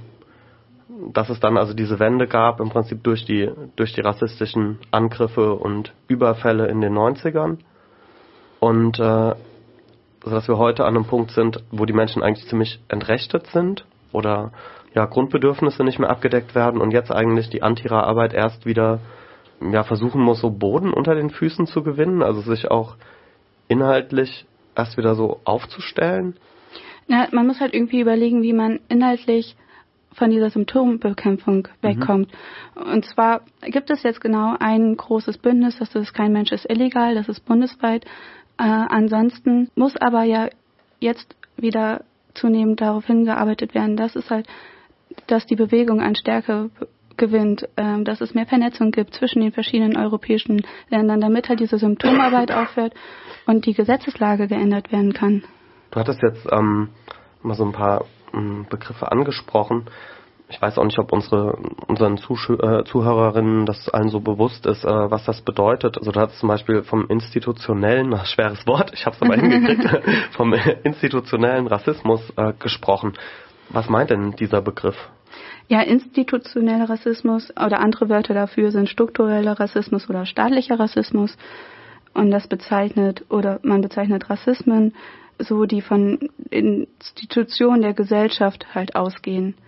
dass es dann also diese Wende gab, im Prinzip durch die rassistischen Angriffe und Überfälle in den 90ern, und also dass wir heute an einem Punkt sind, wo die Menschen eigentlich ziemlich entrechtet sind oder Grundbedürfnisse nicht mehr abgedeckt werden und jetzt eigentlich die Antira-Arbeit erst wieder versuchen muss, so Boden unter den Füßen zu gewinnen, also sich auch inhaltlich erst wieder so aufzustellen. Ja, man muss halt irgendwie überlegen, wie man inhaltlich von dieser Symptombekämpfung wegkommt. Und zwar gibt es jetzt genau ein großes Bündnis, das ist Kein Mensch ist illegal, das ist bundesweit. Ansonsten muss aber ja jetzt wieder zunehmend darauf hingearbeitet werden, dass die Bewegung an Stärke gewinnt, dass es mehr Vernetzung gibt zwischen den verschiedenen europäischen Ländern, damit halt diese Symptomarbeit aufhört und die Gesetzeslage geändert werden kann. Du hattest jetzt mal so ein paar Begriffe angesprochen. Ich weiß auch nicht, ob unseren Zuhörerinnen das allen so bewusst ist, was das bedeutet. Also du hast zum Beispiel vom institutionellen, schweres Wort, ich habe es aber hingekriegt, vom institutionellen Rassismus gesprochen. Was meint denn dieser Begriff? Ja, institutioneller Rassismus oder andere Wörter dafür sind struktureller Rassismus oder staatlicher Rassismus. Und man bezeichnet Rassismen, so die von Institutionen der Gesellschaft halt ausgehen.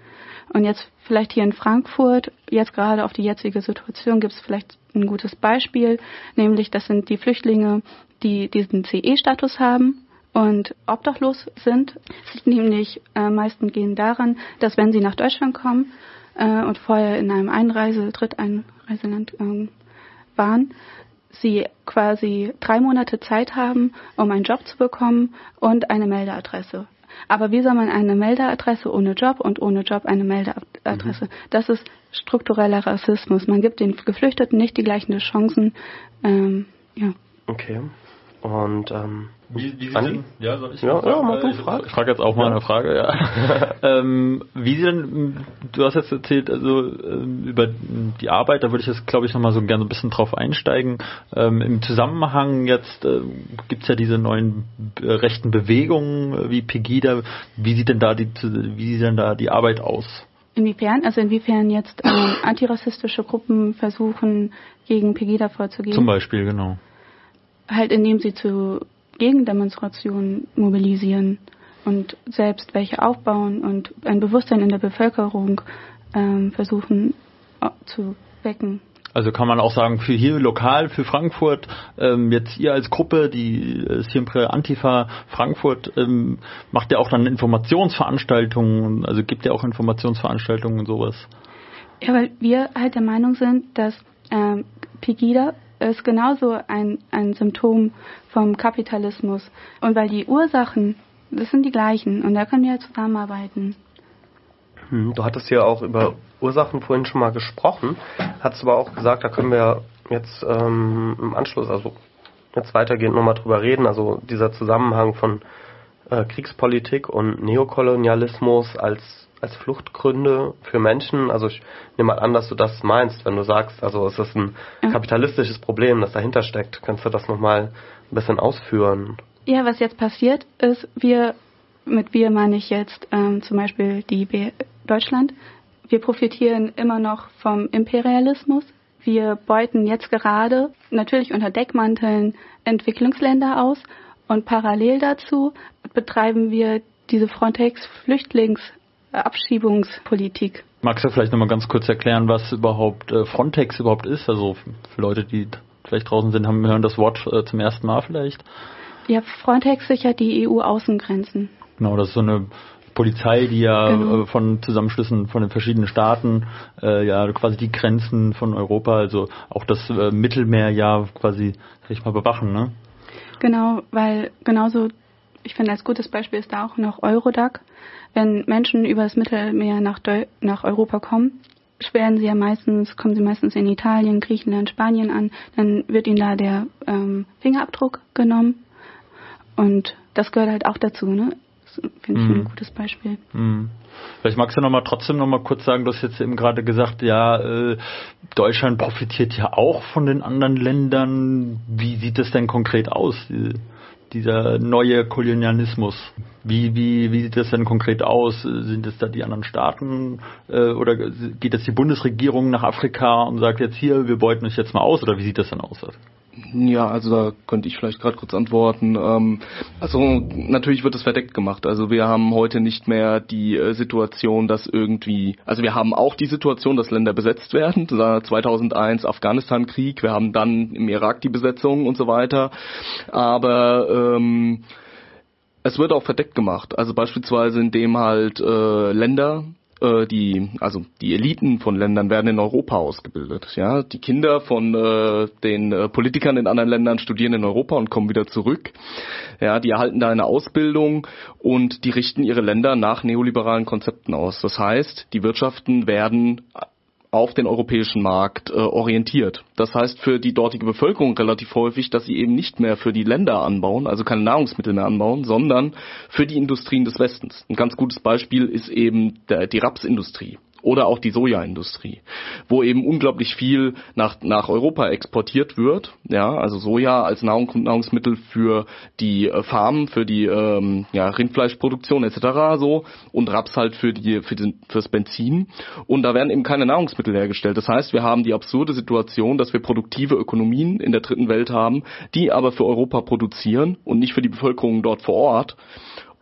Und jetzt vielleicht hier in Frankfurt, jetzt gerade auf die jetzige Situation, gibt es vielleicht ein gutes Beispiel, nämlich das sind die Flüchtlinge, die diesen CE-Status haben und obdachlos sind. Es liegt nämlich meistens gehen daran, dass wenn sie nach Deutschland kommen und vorher in einem Dritteinreiseland waren, sie quasi 3 Monate Zeit haben, um einen Job zu bekommen und eine Meldeadresse. Aber wie soll man eine Meldeadresse ohne Job und ohne Job eine Meldeadresse? Das ist struktureller Rassismus. Man gibt den Geflüchteten nicht die gleichen Chancen. Ja. Okay. Und wie ja, soll ich mach du, frag. Ich frage jetzt auch mal eine Frage, ja. Wie Sie denn, du hast jetzt erzählt, also über die Arbeit, da würde ich jetzt, glaube ich, nochmal so gerne ein bisschen drauf einsteigen. Im Zusammenhang jetzt gibt's ja diese neuen rechten Bewegungen wie Pegida. Wie sieht denn da die Arbeit aus? Inwiefern? Also inwiefern jetzt antirassistische Gruppen versuchen, gegen Pegida vorzugehen? Zum Beispiel, genau. Halt indem sie zu Gegendemonstrationen mobilisieren und selbst welche aufbauen und ein Bewusstsein in der Bevölkerung versuchen zu wecken. Also kann man auch sagen, für hier lokal, für Frankfurt, jetzt ihr als Gruppe, die Siempre Antifa Frankfurt, macht ja auch dann Informationsveranstaltungen, also gibt ja auch Informationsveranstaltungen und sowas. Ja, weil wir halt der Meinung sind, dass Pegida ist genauso ein Symptom vom Kapitalismus. Und weil die Ursachen, das sind die gleichen. Und da können wir zusammenarbeiten. Du hattest ja auch über Ursachen vorhin schon mal gesprochen. Hast aber auch gesagt, da können wir jetzt im Anschluss, also jetzt weitergehend nochmal drüber reden. Also dieser Zusammenhang von Kriegspolitik und Neokolonialismus als Fluchtgründe für Menschen. Also ich nehme mal an, dass du das meinst, wenn du sagst, also es ist ein kapitalistisches Problem, das dahinter steckt. Kannst du das nochmal ein bisschen ausführen? Ja, was jetzt passiert ist, mit wir meine ich jetzt zum Beispiel die Deutschland, wir profitieren immer noch vom Imperialismus. Wir beuten jetzt gerade natürlich unter Deckmanteln Entwicklungsländer aus und parallel dazu betreiben wir diese Frontex-Flüchtlingsabschiebungspolitik. Magst du vielleicht nochmal ganz kurz erklären, was überhaupt Frontex überhaupt ist? Also für Leute, die vielleicht draußen sind, hören das Wort zum ersten Mal vielleicht. Ja, Frontex sichert die EU-Außengrenzen. Genau, das ist so eine Polizei, die ja von Zusammenschlüssen von den verschiedenen Staaten quasi die Grenzen von Europa, also auch das Mittelmeer quasi, sag ich mal, bewachen, ne? Genau, weil genauso, ich finde als gutes Beispiel ist da auch noch Eurodac. Wenn Menschen über das Mittelmeer nach Europa kommen, kommen sie meistens in Italien, Griechenland, Spanien an, dann wird ihnen da der Fingerabdruck genommen und das gehört halt auch dazu, ne? Das finde ich ein gutes Beispiel. Vielleicht magst du trotzdem noch mal kurz sagen, du hast jetzt eben gerade gesagt, Deutschland profitiert ja auch von den anderen Ländern. Wie sieht das denn konkret aus, dieser neue Kolonialismus? Wie sieht das denn konkret aus? Sind es da die anderen Staaten oder geht jetzt die Bundesregierung nach Afrika und sagt jetzt hier, wir beuten euch jetzt mal aus, oder wie sieht das dann aus? Ja, also da könnte ich vielleicht gerade kurz antworten. Also natürlich wird es verdeckt gemacht. Also wir haben heute nicht mehr die Situation, dass also wir haben auch die Situation, dass Länder besetzt werden. 2001 Afghanistan-Krieg, wir haben dann im Irak die Besetzung und so weiter. Aber es wird auch verdeckt gemacht. Also beispielsweise indem halt Länder, die Eliten von Ländern werden in Europa ausgebildet. Ja, die Kinder von den Politikern in anderen Ländern studieren in Europa und kommen wieder zurück. Ja, die erhalten da eine Ausbildung und die richten ihre Länder nach neoliberalen Konzepten aus. Das heißt, die Wirtschaften werden auf den europäischen Markt orientiert. Das heißt für die dortige Bevölkerung relativ häufig, dass sie eben nicht mehr für die Länder anbauen, also keine Nahrungsmittel mehr anbauen, sondern für die Industrien des Westens. Ein ganz gutes Beispiel ist eben die Rapsindustrie oder auch die Sojaindustrie, wo eben unglaublich viel nach Europa exportiert wird. Ja, also Soja als Nahrungsmittel für die Farmen, für die Rindfleischproduktion etc. so und Raps halt fürs Benzin. Und da werden eben keine Nahrungsmittel hergestellt. Das heißt, wir haben die absurde Situation, dass wir produktive Ökonomien in der dritten Welt haben, die aber für Europa produzieren und nicht für die Bevölkerung dort vor Ort.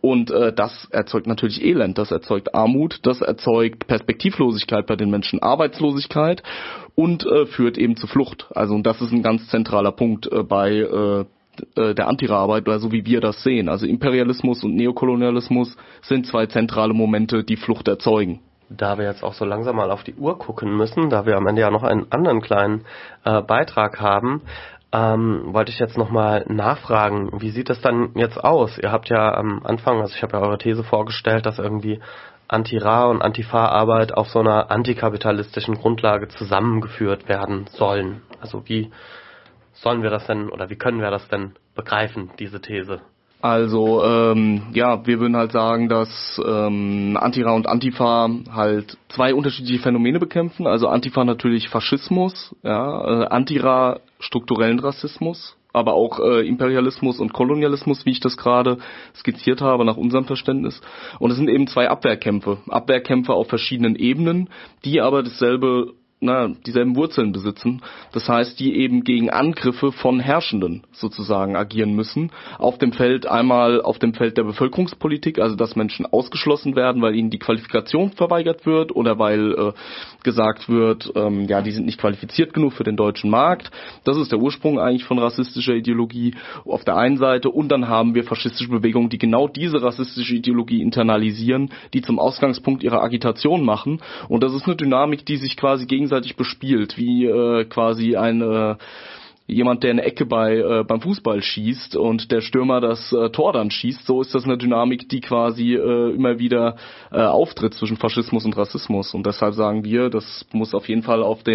Und das erzeugt natürlich Elend, das erzeugt Armut, das erzeugt Perspektivlosigkeit bei den Menschen, Arbeitslosigkeit und führt eben zu Flucht. Also und das ist ein ganz zentraler Punkt bei der Antira-Arbeit, oder so wie wir das sehen. Also Imperialismus und Neokolonialismus sind zwei zentrale Momente, die Flucht erzeugen. Da wir jetzt auch so langsam mal auf die Uhr gucken müssen, da wir am Ende ja noch einen anderen kleinen Beitrag haben, wollte ich jetzt nochmal nachfragen, wie sieht das dann jetzt aus? Ihr habt ja am Anfang, also ich habe ja eure These vorgestellt, dass irgendwie Anti-Ra- und Antifa-Arbeit auf so einer antikapitalistischen Grundlage zusammengeführt werden sollen. Also wie sollen wir das denn, oder wie können wir das denn begreifen, diese These? Also, wir würden halt sagen, dass Anti-Ra und Antifa halt zwei unterschiedliche Phänomene bekämpfen. Also Antifa natürlich Faschismus, Anti-Ra strukturellen Rassismus, aber auch Imperialismus und Kolonialismus, wie ich das gerade skizziert habe, nach unserem Verständnis. Und es sind eben zwei Abwehrkämpfe auf verschiedenen Ebenen, die aber dieselben Wurzeln besitzen. Das heißt, die eben gegen Angriffe von Herrschenden sozusagen agieren müssen. Auf dem Feld der Bevölkerungspolitik, also dass Menschen ausgeschlossen werden, weil ihnen die Qualifikation verweigert wird oder weil gesagt wird, die sind nicht qualifiziert genug für den deutschen Markt. Das ist der Ursprung eigentlich von rassistischer Ideologie auf der einen Seite. Und dann haben wir faschistische Bewegungen, die genau diese rassistische Ideologie internalisieren, die zum Ausgangspunkt ihrer Agitation machen. Und das ist eine Dynamik, die sich quasi gegenseitig bespielt, wie quasi jemand, der eine Ecke beim Fußball schießt und der Stürmer das Tor dann schießt. So ist das eine Dynamik, die quasi immer wieder auftritt zwischen Faschismus und Rassismus. Und deshalb sagen wir, das muss auf jeden Fall auf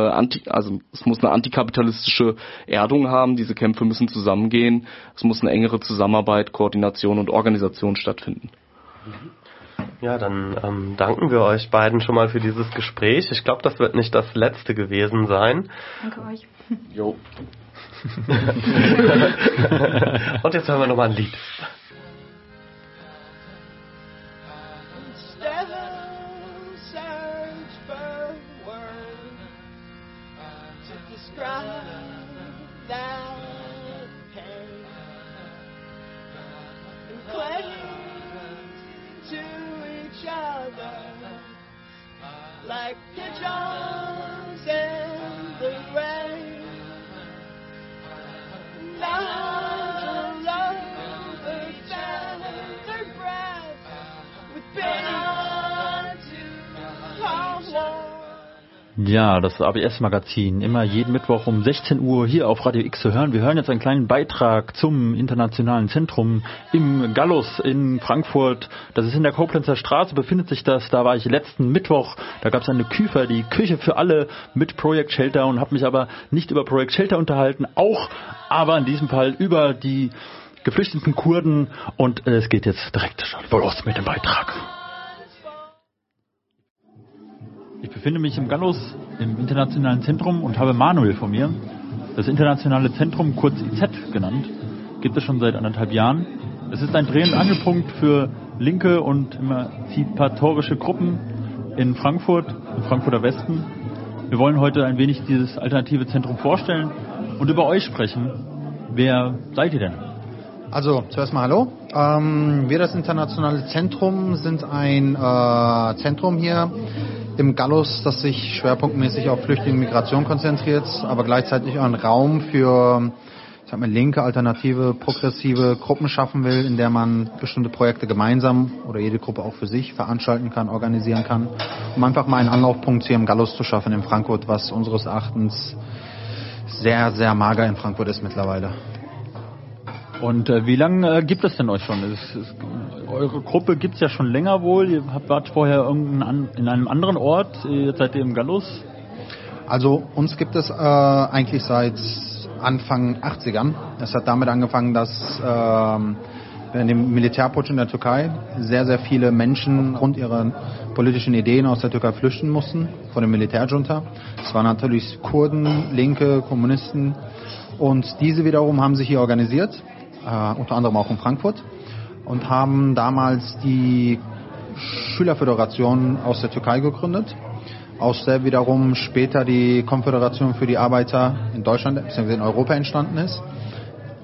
es muss eine antikapitalistische Erdung haben. Diese Kämpfe müssen zusammengehen. Es muss eine engere Zusammenarbeit, Koordination und Organisation stattfinden. Ja, dann danken wir euch beiden schon mal für dieses Gespräch. Ich glaube, das wird nicht das letzte gewesen sein. Danke euch. Jo. Und jetzt hören wir nochmal ein Lied. Like pigeons in the rain, love the tender grass with bitter to come warm. Ja, das ABS-Magazin, immer jeden Mittwoch um 16 Uhr hier auf Radio X zu hören. Wir hören jetzt einen kleinen Beitrag zum Internationalen Zentrum im Gallus in Frankfurt. Das ist in der Koblenzer Straße, befindet sich das. Da war ich letzten Mittwoch. Da gab es eine Küfer, die Küche für alle mit Project Shelter, und habe mich aber nicht über Project Shelter unterhalten, aber in diesem Fall über die geflüchteten Kurden. Und es geht jetzt direkt schon los mit dem Beitrag. Ich befinde mich im Gallus, im Internationalen Zentrum, und habe Manuel vor mir. Das Internationale Zentrum, kurz IZ genannt, gibt es schon seit 1,5 Jahren. Es ist ein Dreh- und Angelpunkt für linke und emanzipatorische Gruppen in Frankfurt, im Frankfurter Westen. Wir wollen heute ein wenig dieses alternative Zentrum vorstellen und über euch sprechen. Wer seid ihr denn? Also, zuerst mal hallo. Wir, das Internationale Zentrum, sind ein Zentrum hier im Gallus, das sich schwerpunktmäßig auf Flüchtlinge und Migration konzentriert, aber gleichzeitig auch einen Raum für, linke, alternative, progressive Gruppen schaffen will, in der man bestimmte Projekte gemeinsam oder jede Gruppe auch für sich veranstalten kann, organisieren kann, um einfach mal einen Anlaufpunkt hier im Gallus zu schaffen in Frankfurt, was unseres Erachtens sehr, sehr mager in Frankfurt ist mittlerweile. Und wie lange gibt es denn euch schon? Eure Gruppe gibt es ja schon länger wohl. Ihr wart vorher in einem anderen Ort. Jetzt seid ihr im Gallus. Also uns gibt es eigentlich seit Anfang 80ern. Es hat damit angefangen, dass in dem Militärputsch in der Türkei sehr, sehr viele Menschen aufgrund ihrer politischen Ideen aus der Türkei flüchten mussten von dem Militärjunta. Es waren natürlich Kurden, Linke, Kommunisten. Und diese wiederum haben sich hier organisiert, unter anderem auch in Frankfurt, und haben damals die Schülerföderation aus der Türkei gegründet, aus der wiederum später die Konföderation für die Arbeiter in Deutschland bzw. in Europa entstanden ist.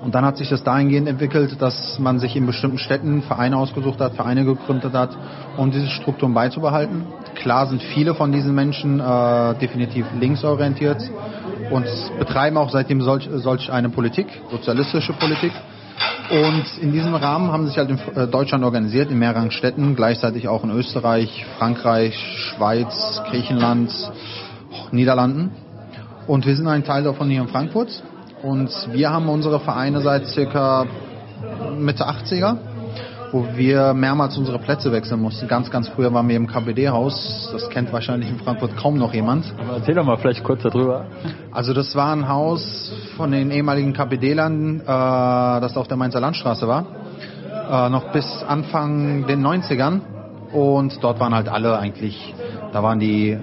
Und dann hat sich das dahingehend entwickelt, dass man sich in bestimmten Städten Vereine ausgesucht hat, Vereine gegründet hat, um diese Strukturen beizubehalten. Klar sind viele von diesen Menschen definitiv linksorientiert und betreiben auch seitdem solch eine Politik, sozialistische Politik. Und in diesem Rahmen haben sie sich halt in Deutschland organisiert, in mehreren Städten, gleichzeitig auch in Österreich, Frankreich, Schweiz, Griechenland, Niederlanden. Und wir sind ein Teil davon hier in Frankfurt. Und wir haben unsere Vereine seit circa Mitte 80er, wo wir mehrmals unsere Plätze wechseln mussten. Ganz, ganz früher waren wir im KPD-Haus. Das kennt wahrscheinlich in Frankfurt kaum noch jemand. Aber erzähl doch mal vielleicht kurz darüber. Also das war ein Haus von den ehemaligen KPD-Lern, das auf der Mainzer Landstraße war, noch bis Anfang den 90ern. Und dort waren halt alle eigentlich, da waren die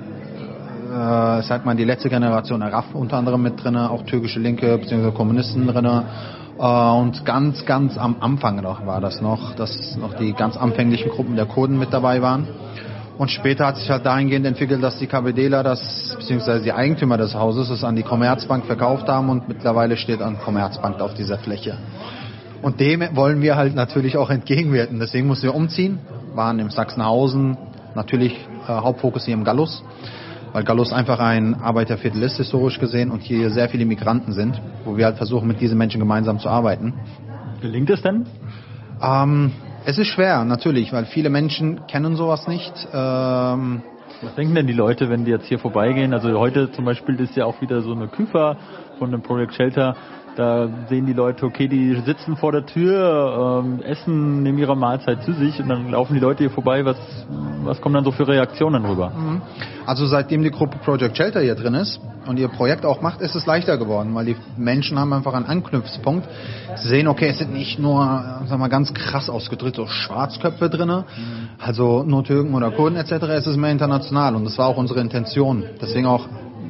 die letzte Generation der RAF unter anderem mit drin, auch türkische Linke bzw. Kommunisten drin. Und ganz, ganz am Anfang noch war das noch, dass noch die ganz anfänglichen Gruppen der Kurden mit dabei waren. Und später hat sich halt dahingehend entwickelt, dass die KPDler bzw. die Eigentümer des Hauses es an die Commerzbank verkauft haben und mittlerweile steht an Commerzbank auf dieser Fläche. Und dem wollen wir halt natürlich auch entgegenwirken. Deswegen mussten wir umziehen, waren im Sachsenhausen, natürlich Hauptfokus hier im Gallus. Weil Gallus einfach ein Arbeiterviertel ist, historisch gesehen, und hier sehr viele Migranten sind, wo wir halt versuchen, mit diesen Menschen gemeinsam zu arbeiten. Gelingt es denn? Es ist schwer, natürlich, weil viele Menschen kennen sowas nicht. Was denken denn die Leute, wenn die jetzt hier vorbeigehen? Also heute zum Beispiel ist ja auch wieder so eine Küfer von dem Project Shelter. Da sehen die Leute, okay, die sitzen vor der Tür, essen, nehmen ihre Mahlzeit zu sich und dann laufen die Leute hier vorbei. Was kommen dann so für Reaktionen rüber? Also seitdem die Gruppe Project Shelter hier drin ist und ihr Projekt auch macht, ist es leichter geworden, weil die Menschen haben einfach einen Anknüpfungspunkt. Sie sehen, okay, es sind nicht nur, sagen wir mal ganz krass ausgedrückt, so Schwarzköpfe drin, also nur Türken oder Kurden etc., es ist mehr international und das war auch unsere Intention. Deswegen auch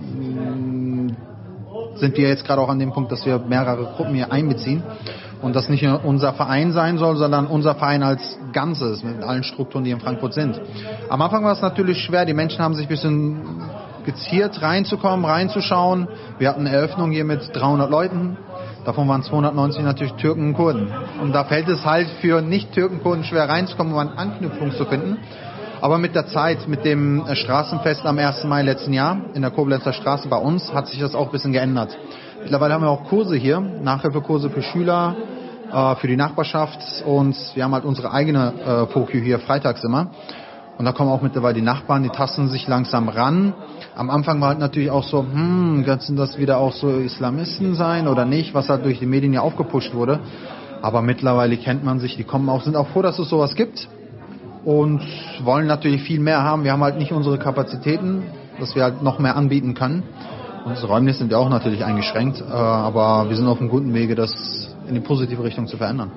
sind wir jetzt gerade auch an dem Punkt, dass wir mehrere Gruppen hier einbeziehen und das nicht nur unser Verein sein soll, sondern unser Verein als Ganzes mit allen Strukturen, die in Frankfurt sind. Am Anfang war es natürlich schwer, die Menschen haben sich ein bisschen geziert reinzukommen, reinzuschauen. Wir hatten eine Eröffnung hier mit 300 Leuten, davon waren 290 natürlich Türken und Kurden. Und da fällt es halt für Nicht-Türken-Kurden schwer reinzukommen, um einen Anknüpfungspunkt zu finden. Aber mit der Zeit, mit dem Straßenfest am 1. Mai letzten Jahr in der Koblenzer Straße bei uns, hat sich das auch ein bisschen geändert. Mittlerweile haben wir auch Kurse hier, Nachhilfekurse für Schüler, für die Nachbarschaft und wir haben halt unsere eigene Fokü hier freitags immer. Und da kommen auch mittlerweile die Nachbarn, die tasten sich langsam ran. Am Anfang war halt natürlich auch so, können das wieder auch so Islamisten sein oder nicht, was halt durch die Medien ja aufgepusht wurde. Aber mittlerweile kennt man sich, die kommen auch, sind auch froh, dass es sowas gibt. Und wollen natürlich viel mehr haben. Wir haben halt nicht unsere Kapazitäten, dass wir halt noch mehr anbieten können. Unsere Räumnisse sind ja auch natürlich eingeschränkt, aber wir sind auf einem guten Wege, das in die positive Richtung zu verändern.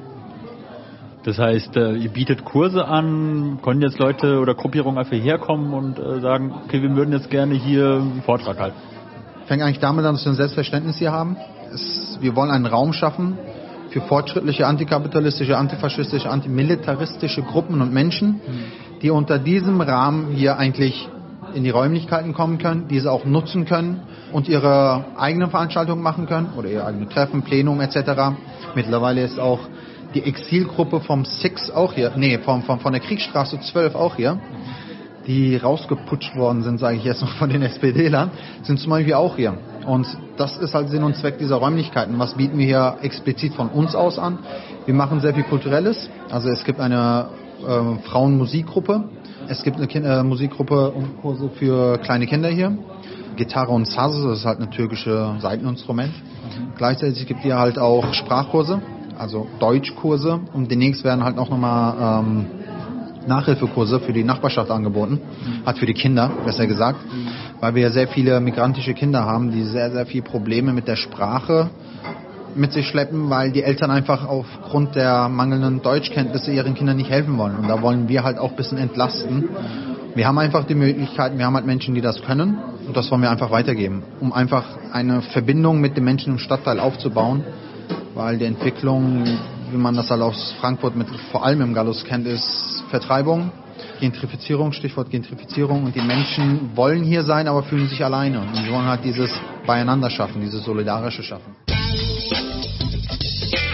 Das heißt, ihr bietet Kurse an, können jetzt Leute oder Gruppierungen einfach herkommen und sagen, okay, wir würden jetzt gerne hier einen Vortrag halten. Fängt eigentlich damit an, dass wir ein Selbstverständnis hier haben. Wir wollen einen Raum schaffen für fortschrittliche, antikapitalistische, antifaschistische, antimilitaristische Gruppen und Menschen, die unter diesem Rahmen hier eigentlich in die Räumlichkeiten kommen können, diese auch nutzen können und ihre eigenen Veranstaltungen machen können oder ihre eigenen Treffen, Plenum etc. Mittlerweile ist auch die Exilgruppe vom Six auch hier, von der Kriegsstraße 12 auch hier, die rausgeputscht worden sind, sage ich jetzt noch von den SPDlern, sind zum Beispiel auch hier. Und das ist halt Sinn und Zweck dieser Räumlichkeiten. Was bieten wir hier explizit von uns aus an? Wir machen sehr viel Kulturelles. Also es gibt eine Frauenmusikgruppe. Es gibt eine Musikgruppe und Kurse für kleine Kinder hier. Gitarre und Saz, das ist halt ein türkisches Saiteninstrument. Gleichzeitig gibt es hier halt auch Sprachkurse, also Deutschkurse. Und demnächst werden halt auch nochmal Nachhilfekurse für die Nachbarschaft angeboten. Hat für die Kinder, besser gesagt. Weil wir ja sehr viele migrantische Kinder haben, die sehr, sehr viele Probleme mit der Sprache mit sich schleppen, weil die Eltern einfach aufgrund der mangelnden Deutschkenntnisse ihren Kindern nicht helfen wollen. Und da wollen wir halt auch ein bisschen entlasten. Wir haben einfach die Möglichkeiten, wir haben halt Menschen, die das können. Und das wollen wir einfach weitergeben, um einfach eine Verbindung mit den Menschen im Stadtteil aufzubauen. Weil die Entwicklung, wie man das halt aus Frankfurt vor allem im Gallus kennt, ist Vertreibung, Gentrifizierung, Stichwort Gentrifizierung. Und die Menschen wollen hier sein, aber fühlen sich alleine. Und wir wollen halt dieses Beieinander schaffen, dieses Solidarische schaffen.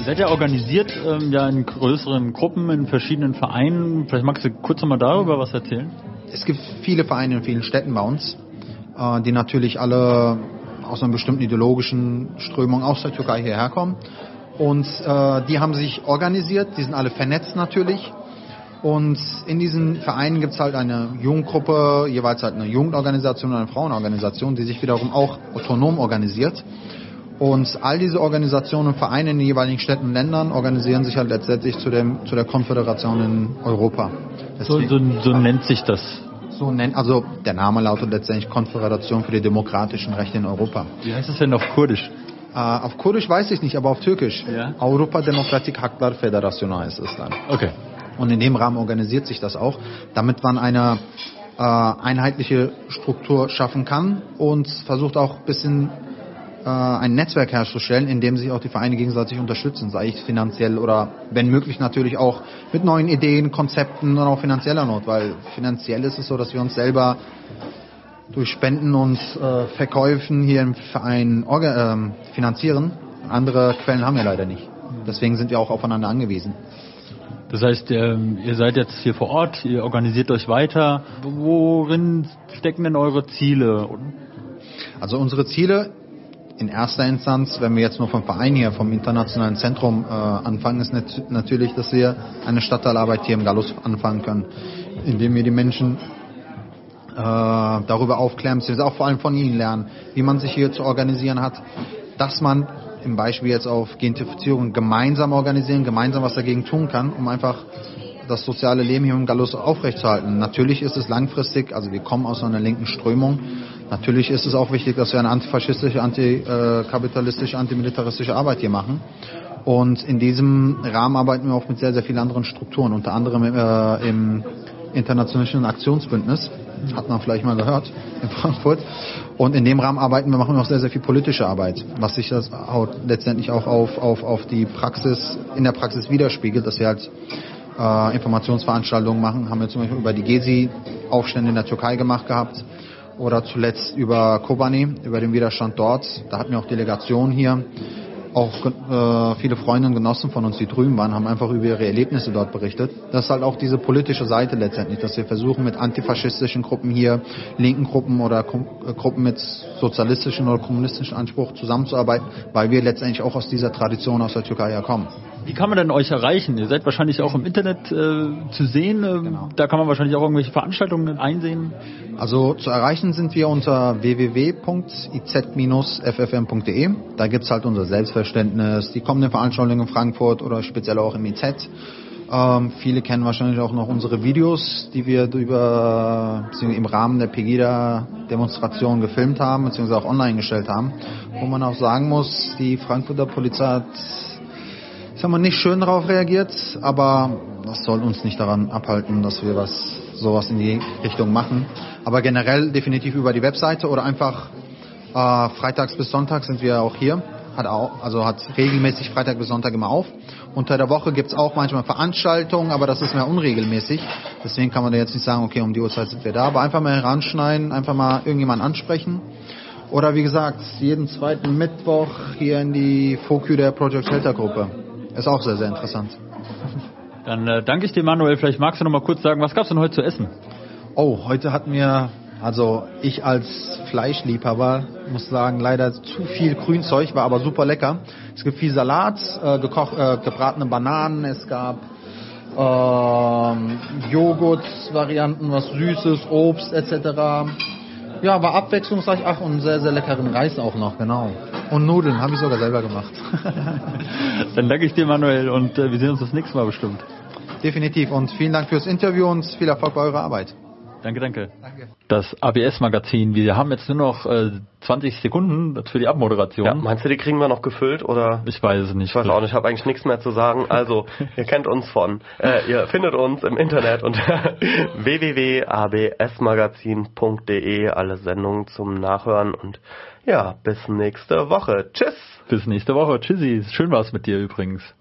seid ja organisiert in größeren Gruppen, in verschiedenen Vereinen. Vielleicht magst du kurz nochmal darüber was erzählen? Es gibt viele Vereine in vielen Städten bei uns, die natürlich alle aus einer bestimmten ideologischen Strömung aus der Türkei hierher kommen. Und die haben sich organisiert, die sind alle vernetzt natürlich. Und in diesen Vereinen gibt es halt eine Jugendgruppe, jeweils halt eine Jugendorganisation und eine Frauenorganisation, die sich wiederum auch autonom organisiert. Und all diese Organisationen und Vereine in den jeweiligen Städten und Ländern organisieren sich halt letztendlich zu der Konföderation in Europa. So nennt sich das. Also der Name lautet letztendlich Konföderation für die demokratischen Rechte in Europa. Wie heißt es denn auf Kurdisch? Auf Kurdisch weiß ich nicht, aber auf Türkisch. Ja? Avrupa Demokratik Haklar Federasyonu heißt es dann. Okay. Und in dem Rahmen organisiert sich das auch, damit man eine einheitliche Struktur schaffen kann und versucht auch ein bisschen ein Netzwerk herzustellen, in dem sich auch die Vereine gegenseitig unterstützen, sei es finanziell oder wenn möglich natürlich auch mit neuen Ideen, Konzepten und auch finanzieller Not, weil finanziell ist es so, dass wir uns selber durch Spenden und Verkäufen hier im Verein finanzieren. Andere Quellen haben wir leider nicht. Deswegen sind wir auch aufeinander angewiesen. Das heißt, ihr seid jetzt hier vor Ort, ihr organisiert euch weiter. Worin stecken denn eure Ziele? Also unsere Ziele in erster Instanz, wenn wir jetzt nur vom Verein hier, vom internationalen Zentrum anfangen, ist natürlich, dass wir eine Stadtteilarbeit hier im Gallus anfangen können, indem wir die Menschen darüber aufklären, beziehungsweise auch vor allem von ihnen lernen, wie man sich hier zu organisieren hat, dass man im Beispiel jetzt auf Gentrifizierung gemeinsam organisieren, gemeinsam was dagegen tun kann, um einfach das soziale Leben hier im Gallus aufrechtzuerhalten. Natürlich ist es langfristig, also wir kommen aus einer linken Strömung, natürlich ist es auch wichtig, dass wir eine antifaschistische, antikapitalistische, antimilitaristische Arbeit hier machen. Und in diesem Rahmen arbeiten wir auch mit sehr, sehr vielen anderen Strukturen, unter anderem im Internationalen Aktionsbündnis, hat man vielleicht mal gehört, in Frankfurt. Und in dem Rahmen machen wir auch sehr, sehr viel politische Arbeit, was sich das auch letztendlich auch auf die Praxis, in der Praxis widerspiegelt, dass wir halt Informationsveranstaltungen machen, haben wir zum Beispiel über die Gezi-Aufstände in der Türkei gemacht gehabt oder zuletzt über Kobani, über den Widerstand dort. Da hatten wir auch Delegationen hier. Auch viele Freunde und Genossen von uns, die drüben waren, haben einfach über ihre Erlebnisse dort berichtet. Das ist halt auch diese politische Seite letztendlich, dass wir versuchen mit antifaschistischen Gruppen hier, linken Gruppen oder Gruppen mit sozialistischen oder kommunistischen Anspruch zusammenzuarbeiten, weil wir letztendlich auch aus dieser Tradition aus der Türkei herkommen. Wie kann man denn euch erreichen? Ihr seid wahrscheinlich auch im Internet zu sehen. Genau. Da kann man wahrscheinlich auch irgendwelche Veranstaltungen einsehen. Also zu erreichen sind wir unter www.iz-ffm.de. Da gibt es halt unser Selbstverständnis, die kommenden Veranstaltungen in Frankfurt oder speziell auch im IZ. Viele kennen wahrscheinlich auch noch unsere Videos, die wir im Rahmen der Pegida-Demonstration gefilmt haben, beziehungsweise auch online gestellt haben. Wo man auch sagen muss, die Frankfurter Polizei hat nicht schön darauf reagiert, aber das soll uns nicht daran abhalten, dass wir sowas in die Richtung machen. Aber generell definitiv über die Webseite oder einfach freitags bis Sonntag sind wir auch hier. Hat regelmäßig Freitag bis Sonntag immer auf. Unter der Woche gibt es auch manchmal Veranstaltungen, aber das ist mehr unregelmäßig. Deswegen kann man da jetzt nicht sagen, okay, um die Uhrzeit sind wir da. Aber einfach mal heranschneiden, einfach mal irgendjemanden ansprechen. Oder wie gesagt, jeden zweiten Mittwoch hier in die FOKÜ der Project Shelter Gruppe. Ist auch sehr, sehr interessant. Dann danke ich dir, Manuel. Vielleicht magst du noch mal kurz sagen, was gab es denn heute zu essen? Oh, heute hatten wir, also ich als Fleischliebhaber muss sagen, leider zu viel Grünzeug, war aber super lecker. Es gibt viel Salat, gebratene Bananen, es gab Joghurt-Varianten, was Süßes, Obst etc. Ja, war abwechslungsreich. Ach, und sehr, sehr leckeren Reis auch noch, genau. Und Nudeln, habe ich sogar selber gemacht. Dann danke ich dir, Manuel, und wir sehen uns das nächste Mal bestimmt. Definitiv, und vielen Dank fürs Interview und viel Erfolg bei eurer Arbeit. Danke. Das ABS-Magazin, wir haben jetzt nur noch 20 Sekunden für die Abmoderation. Ja, meinst du, die kriegen wir noch gefüllt, oder? Ich weiß es nicht. Ich weiß auch nicht, ich habe eigentlich nichts mehr zu sagen. Also, ihr ihr findet uns im Internet unter www.absmagazin.de, alle Sendungen zum Nachhören und ja, bis nächste Woche. Tschüss. Bis nächste Woche. Tschüssi. Schön war's mit dir übrigens.